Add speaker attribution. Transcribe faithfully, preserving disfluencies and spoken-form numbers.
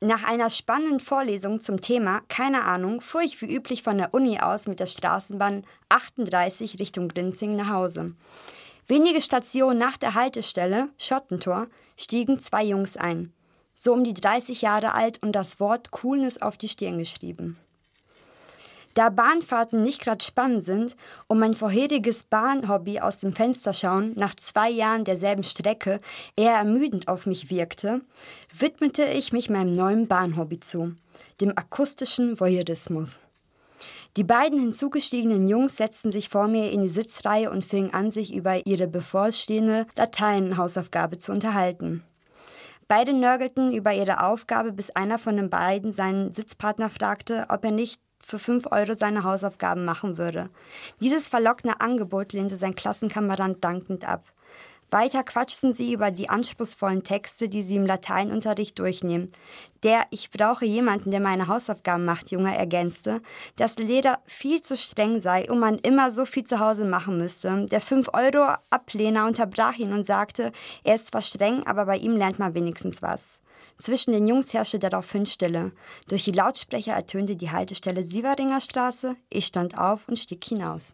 Speaker 1: Nach einer spannenden Vorlesung zum Thema „Keine Ahnung" fuhr ich wie üblich von der Uni aus mit der Straßenbahn achtunddreißig Richtung Grinzing nach Hause. Wenige Stationen nach der Haltestelle Schottentor stiegen zwei Jungs ein. So um die dreißig Jahre alt und das Wort Coolness auf die Stirn geschrieben. Da Bahnfahrten nicht gerade spannend sind und mein vorheriges Bahnhobby aus dem Fenster schauen nach zwei Jahren derselben Strecke eher ermüdend auf mich wirkte, widmete ich mich meinem neuen Bahnhobby zu, dem akustischen Voyeurismus. Die beiden hinzugestiegenen Jungs setzten sich vor mir in die Sitzreihe und fingen an, sich über ihre bevorstehende Lateinhausaufgabe zu unterhalten. Beide nörgelten über ihre Aufgabe, bis einer von den beiden seinen Sitzpartner fragte, ob er nicht für fünf Euro seine Hausaufgaben machen würde. Dieses verlockende Angebot lehnte sein Klassenkamerad dankend ab. Weiter quatschten sie über die anspruchsvollen Texte, die sie im Lateinunterricht durchnehmen. Der „Ich brauche jemanden, der meine Hausaufgaben macht" Junge ergänzte, dass der Lehrer viel zu streng sei und man immer so viel zu Hause machen müsste. Der fünf Euro Ablehner unterbrach ihn und sagte, er ist zwar streng, aber bei ihm lernt man wenigstens was. Zwischen den Jungs herrschte daraufhin Stille. Durch die Lautsprecher ertönte die Haltestelle Sieveringer Straße. Ich stand auf und stieg hinaus.